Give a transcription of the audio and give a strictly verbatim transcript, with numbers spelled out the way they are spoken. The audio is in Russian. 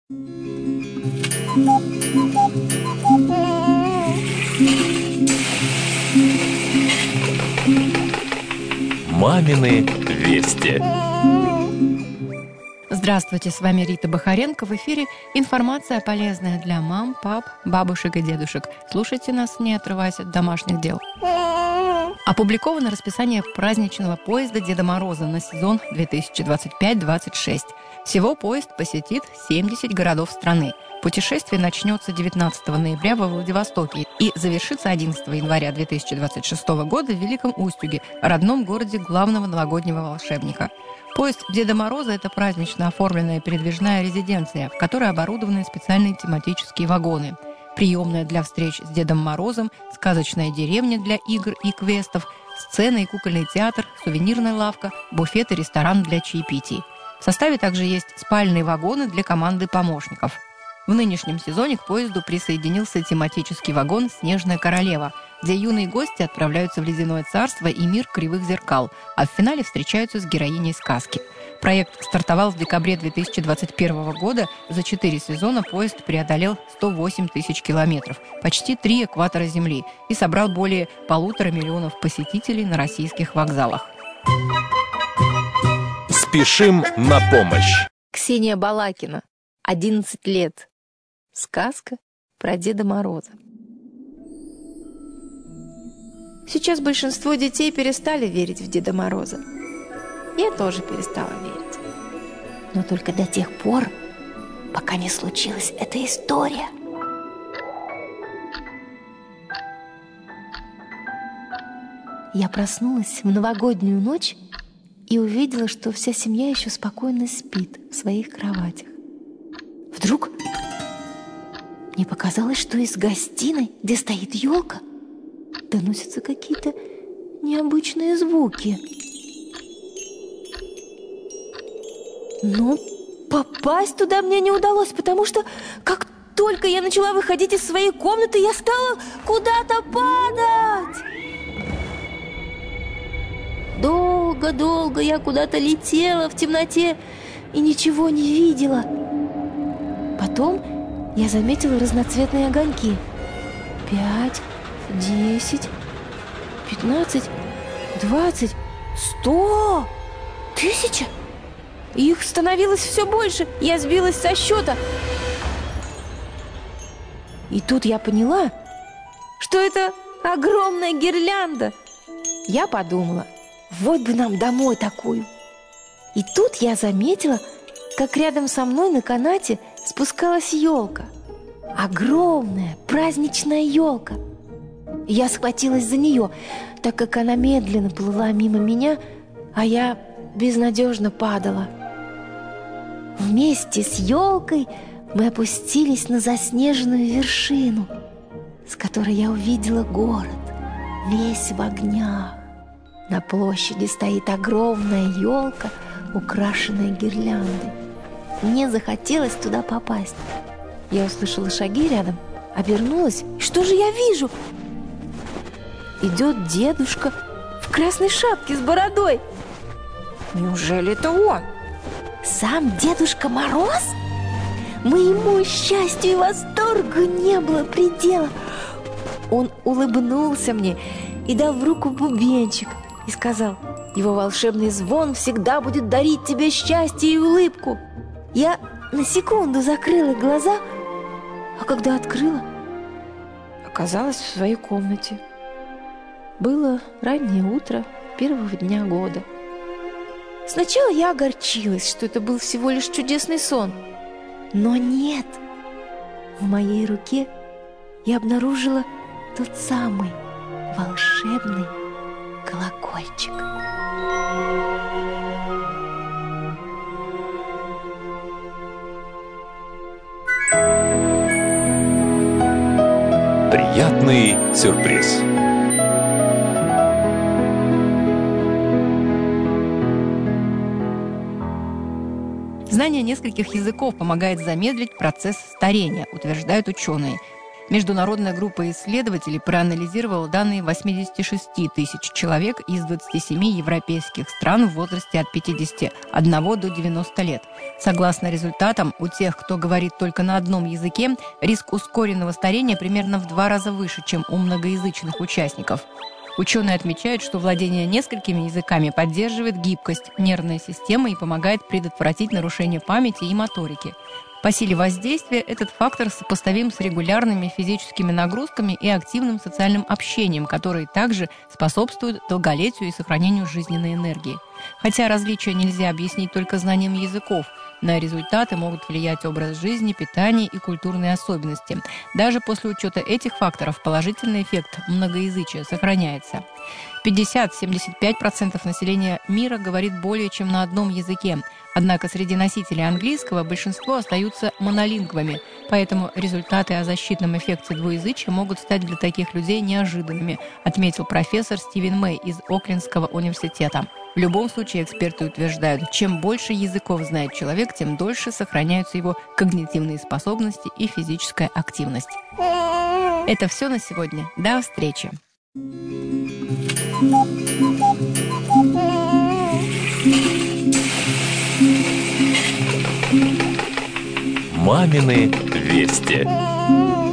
Мамины вести. Здравствуйте, с вами Рита Бахаренко. В эфире информация полезная для мам, пап, бабушек и дедушек. Слушайте нас, не отрываясь от домашних дел. Опубликовано расписание праздничного поезда Деда Мороза на сезон две тысячи двадцать пять - двадцать шесть. Всего поезд посетит семьдесят городов страны. Путешествие начнется девятнадцатого ноября во Владивостоке и завершится одиннадцатого января две тысячи двадцать шестого года в Великом Устюге, родном городе главного новогоднего волшебника. Поезд Деда Мороза – это празднично оформленная передвижная резиденция, в которой оборудованы специальные тематические вагоны. Приемная для встреч с Дедом Морозом, сказочная деревня для игр и квестов, сцена и кукольный театр, сувенирная лавка, буфет и ресторан для чаепитий. В составе также есть спальные вагоны для команды помощников. В нынешнем сезоне к поезду присоединился тематический вагон «Снежная королева», где юные гости отправляются в ледяное царство и мир кривых зеркал, а в финале встречаются с героиней сказки. Проект стартовал в декабре две тысячи двадцать первого года. За четыре сезона поезд преодолел сто восемь тысяч километров, почти три экватора Земли, и собрал более полутора миллионов посетителей на российских вокзалах. Спешим на помощь. Ксения Балакина, одиннадцать лет. Сказка про Деда Мороза. Сейчас большинство детей перестали верить в Деда Мороза. Я тоже перестала верить. Но только до тех пор, пока не случилась эта история. Я проснулась в новогоднюю ночь и увидела, что вся семья еще спокойно спит в своих кроватях. Вдруг мне показалось, что из гостиной, где стоит елка, доносятся какие-то необычные звуки. Но попасть туда мне не удалось, потому что как только я начала выходить из своей комнаты, я стала куда-то падать. Долго-долго я куда-то летела в темноте и ничего не видела. Потом я заметила разноцветные огоньки. Пять, десять, пятнадцать, двадцать, сто, тысяча. Их становилось все больше. Я сбилась со счета. И тут я поняла, что это огромная гирлянда. Я подумала, вот бы нам домой такую. И тут я заметила, как рядом со мной на канате спускалась елка. Огромная праздничная елка. Я схватилась за нее, так как она медленно плыла мимо меня, а я безнадежно падала. Вместе с елкой мы опустились на заснеженную вершину, с которой я увидела город, весь в огнях. На площади стоит огромная елка, украшенная гирляндой. Мне захотелось туда попасть. Я услышала шаги рядом, обернулась. Что же я вижу? Идет дедушка в красной шапке с бородой. Неужели это он? Сам Дедушка Мороз? Моему счастью и восторгу не было предела. Он улыбнулся мне и дал в руку бубенчик и сказал: его волшебный звон всегда будет дарить тебе счастье и улыбку. Я на секунду закрыла глаза, а когда открыла, оказалась в своей комнате. Было раннее утро первого дня года. Сначала я огорчилась, что это был всего лишь чудесный сон. Но нет. В моей руке я обнаружила тот самый волшебный колокольчик. Приятный сюрприз. Знание нескольких языков помогает замедлить процесс старения, утверждают ученые. Международная группа исследователей проанализировала данные восемьдесят шесть тысяч человек из двадцати семи европейских стран в возрасте от пятидесяти одного до девяноста лет. Согласно результатам, у тех, кто говорит только на одном языке, риск ускоренного старения примерно в два раза выше, чем у многоязычных участников. Ученые отмечают, что владение несколькими языками поддерживает гибкость нервной системы и помогает предотвратить нарушение памяти и моторики. По силе воздействия этот фактор сопоставим с регулярными физическими нагрузками и активным социальным общением, которые также способствуют долголетию и сохранению жизненной энергии. Хотя различия нельзя объяснить только знанием языков, на результаты могут влиять образ жизни, питание и культурные особенности. Даже после учета этих факторов положительный эффект многоязычия сохраняется. пятьдесят-семьдесят пять процентов населения мира говорит более чем на одном языке. Однако среди носителей английского большинство остаются монолингвами, поэтому результаты о защитном эффекте двуязычия могут стать для таких людей неожиданными, отметил профессор Стивен Мэй из Оклендского университета. В любом случае эксперты утверждают, чем больше языков знает человек, тем дольше сохраняются его когнитивные способности и физическая активность. Это все на сегодня. До встречи! Мамины вести.